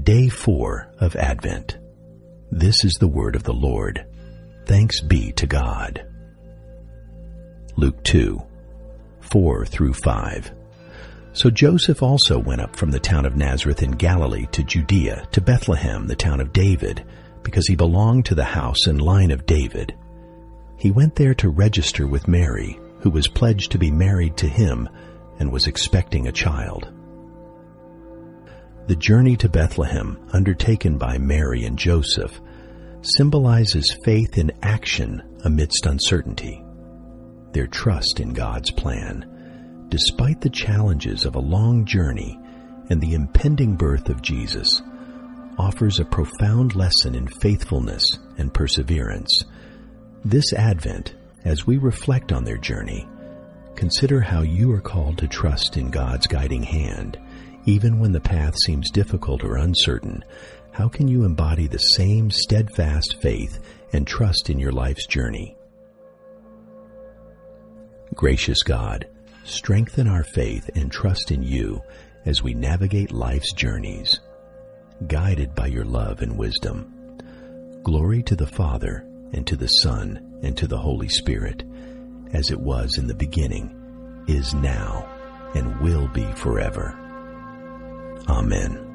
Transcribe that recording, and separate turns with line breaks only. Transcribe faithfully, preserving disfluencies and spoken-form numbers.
Day four of Advent. This is the word of the Lord. Thanks be to God. Luke two, four through five. So Joseph also went up from the town of Nazareth in Galilee to Judea, to Bethlehem, the town of David, because he belonged to the house and line of David. He went there to register with Mary, who was pledged to be married to him and was expecting a child. The journey to Bethlehem, undertaken by Mary and Joseph, symbolizes faith in action amidst uncertainty. Their trust in God's plan, despite the challenges of a long journey and the impending birth of Jesus, offers a profound lesson in faithfulness and perseverance. This Advent, as we reflect on their journey, consider how you are called to trust in God's guiding hand. Even when the path seems difficult or uncertain, how can you embody the same steadfast faith and trust in your life's journey? Gracious God, strengthen our faith and trust in you as we navigate life's journeys, guided by your love and wisdom. Glory to the Father, and to the Son, and to the Holy Spirit, as it was in the beginning, is now, and will be forever. Amen.